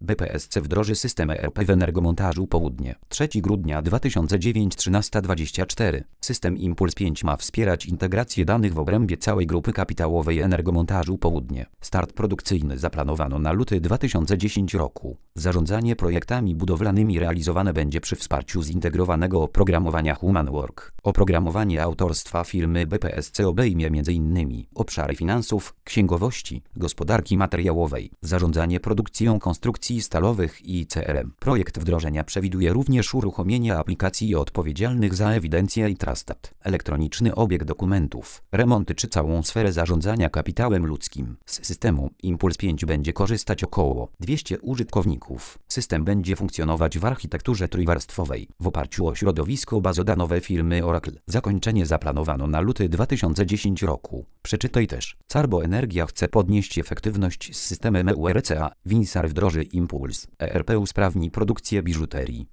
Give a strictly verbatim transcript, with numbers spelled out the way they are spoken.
B P S C wdroży system E R P w Energomontażu Południe. trzeciego grudnia dwa tysiące dziewięć trzynaście dwadzieścia cztery. System Impuls pięć ma wspierać integrację danych w obrębie całej grupy kapitałowej Energomontażu Południe. Start produkcyjny zaplanowano na luty dwa tysiące dziesiątego roku. Zarządzanie projektami budowlanymi realizowane będzie przy wsparciu zintegrowanego oprogramowania HumanWork. Oprogramowanie autorstwa firmy B P S C obejmie m.in. obszary finansów, księgowości, gospodarki materiałowej, zarządzanie produkcją konstrukcji stalowych i C R M. Projekt wdrożenia przewiduje również uruchomienie aplikacji odpowiedzialnych za ewidencję i trastat, elektroniczny obieg dokumentów, remonty czy całą sferę zarządzania kapitałem ludzkim. Z systemu Impuls pięć będzie korzystać około dwieście użytkowników. System będzie funkcjonować w architekturze trójwarstwowej w oparciu o środowisko bazodanowe firmy Oracle. Zakończenie zaplanowano na luty dwa tysiące dziesiątego roku. Przeczytaj też. Carbo Energia chce podnieść efektywność z systemem E U R C A. Winsar wdroży Impuls. E R P usprawni produkcję biżuterii.